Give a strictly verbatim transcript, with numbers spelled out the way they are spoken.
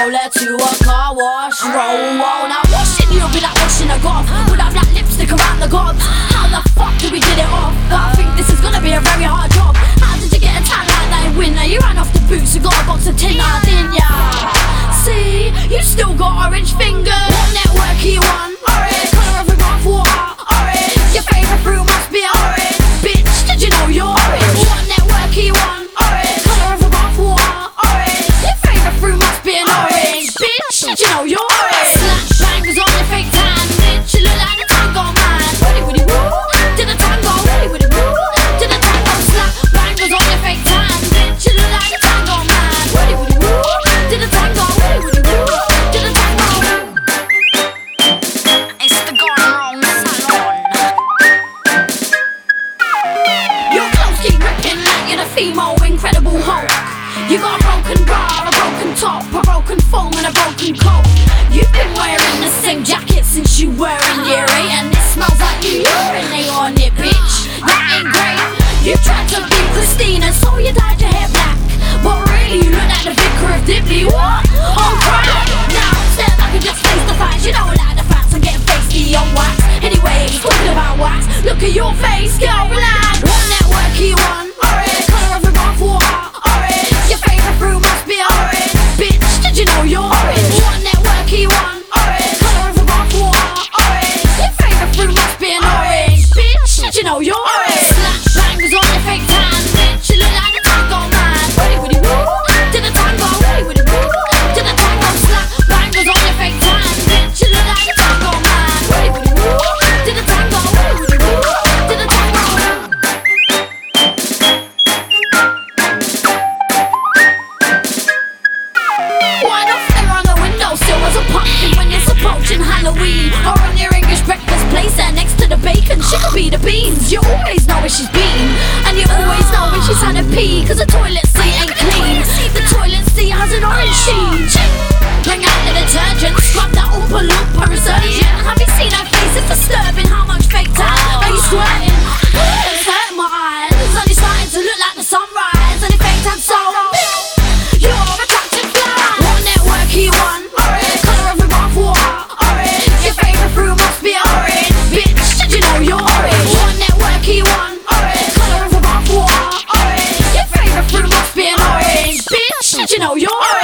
stroller to a car wash. Roll, roll. Now washing you'll be like washing a golf. Would have like lipstick around the gobs. How the fuck do we get it off? I think this is gonna be a very hard job. How did you get a tan like that in winter? You ran off the boots and got a box of tin, now didn't ya? See, you still got orange fingers. What network are you on? Orange. Colour of a bath water. Orange. Your favourite fruit must be orange. Bitch, did you know you're orange? What network are you on? Orange. Colour of a bath water. Orange. Your favourite fruit must be an orange. Bitch, did you know you're orange? Slap bangers on your fake tan. Bitch, you look like a tango man. Woody woody woo. Did a tango. Woody woody woo. Did a tango. Slap bangers on your fake tan. Bitch, you look like a tango man. Woody woody woo. Did a tango. Woody woody woo. Did a tango. It's the gone wrong salon. Your clothes keep ripping like you're the female Incredible Hulk. You got a broken bra, a broken top, a broken phone and a broken coat. You've been wearing the same jacket since you were in year eight, and it smells like you urinate on it, bitch. That ain't great. You tried to be Christina, so you dyed your hair black, but really you look like the vicar of Dibley. What? Oh crap! Now instead I can just face the facts. You don't like the facts, I'm getting feisty on wax. Anyway, talking about wax, look at your face, girl, relax. What network are you on? Orange. Colour of a bath water. Orange. Your favourite fruit must be orange. Bitch, did you know you're orange? What network are you on? Orange. Colour of a bath water. Orange. Your favourite fruit must be an orange. Bitch, did you know you're orange? Slap bangers on your fake tan. Bitch, you look like a tango man. Woody woody woo. Did a tango. Woody woody woo. Did a tango. Slap bangers on your fake tan. Bitch, you look like a tango man. Woody woody woo. Did a tango. Woody woody woo. Did a tango. Why not stare on the windowsill as a pumpkin when it's approaching Halloween? Or on your English breakfast place there next to the bacon, she could be the beans. You always know where she's been, and you always know when she's had a pee, cause the toilet seat ain't clean. The toilet seat has an orange sheen. Bring out the detergent, scrub that Oompa Loompa resurgent. Have you seen her face? It's disturbing how much fake tan are you sweating? It's hurting my eyes, it's only starting to look like the sunrise, and if fake tan so you're a toxic fly. What network are you on? Orange. Colour of a bath water. Orange. Your favourite fruit must be orange. Bitch, did you know you're orange? What network are you on? Orange. Colour of a bath water. Orange. Your favourite fruit must be an orange. Bitch, did you know you're orange?